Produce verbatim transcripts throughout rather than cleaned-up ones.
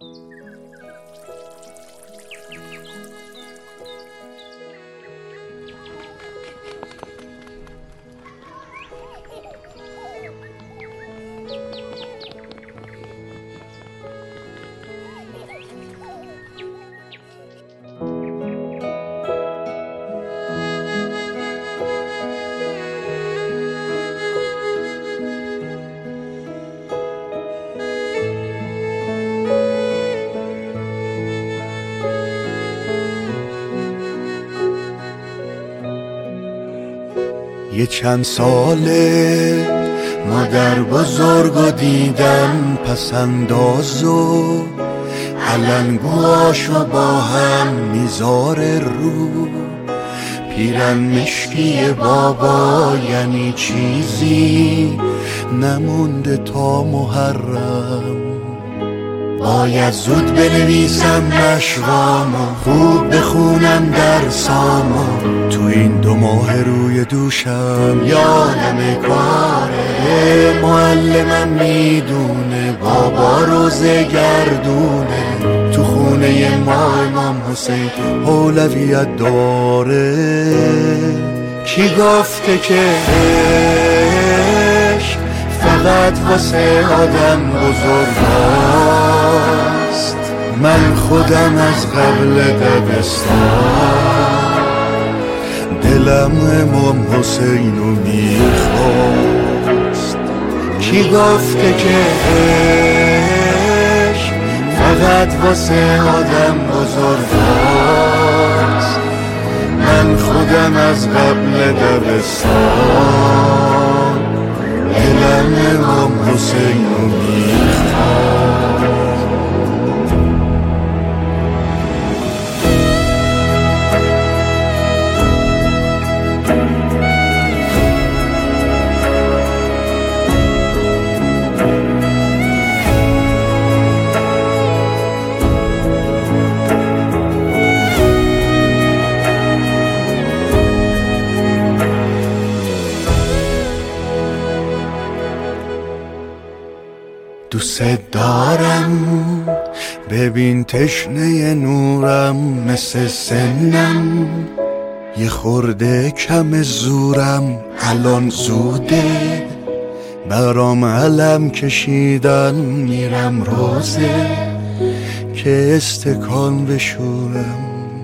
یه چند ساله مادر بزرگو دیدم پسندازو علنگوهاشو با هم میذاره رو پیرن مشکی بابا یعنی چیزی نمونده تا محرم باید زود بنویسم مشقامو خوب بخونم درسامو تو این دو ماه روی دوشم یادم کاره معلمم میدونه بابا روزه گردونه تو خونه ما امام حسین اولویت داره کی گفته که عشق فقط واسه آدم بزرگاست من خودم از قبل دبستان دلم امام حسینو میخواست کی گفته که عشق فقط واسه آدم بزرگاست من خودم از قبل دبستان دلم امام حسینو میخواست دوست دارم ببین تشنه نورم مثل سنم یه خورده کم زورم الان زوده برام علم کشیدن میرم روزه که استکان بشورم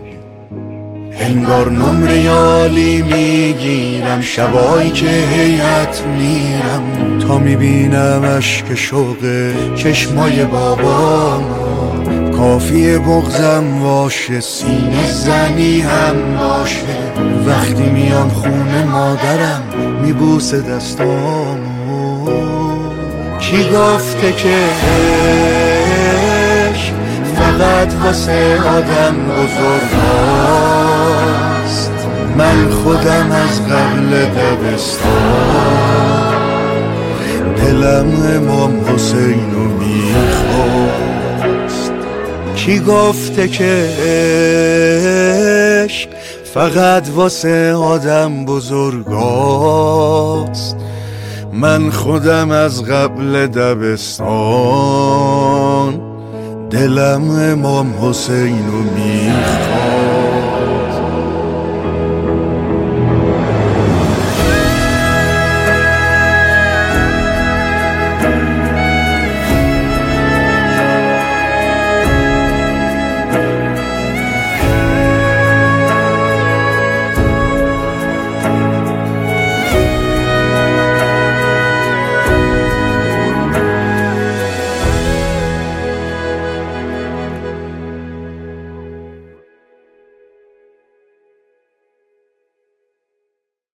انگار نمره یالی میگیرم شبایی که هیئت میرم تا میبینم اشک شوق چشمای بابامو کافیه بغضم واشه سینه زنی هم باشه وقتی میام خونه مادرم میبوسه دستامو کی گفته که عشق فقط واسه آدم بزرگاست من خودم از قبل دبستان دلم امام حسینو میخواست کی گفته که عشق فقط واسه آدم بزرگاست من خودم از قبل دبستان دلم امام حسینو میخواست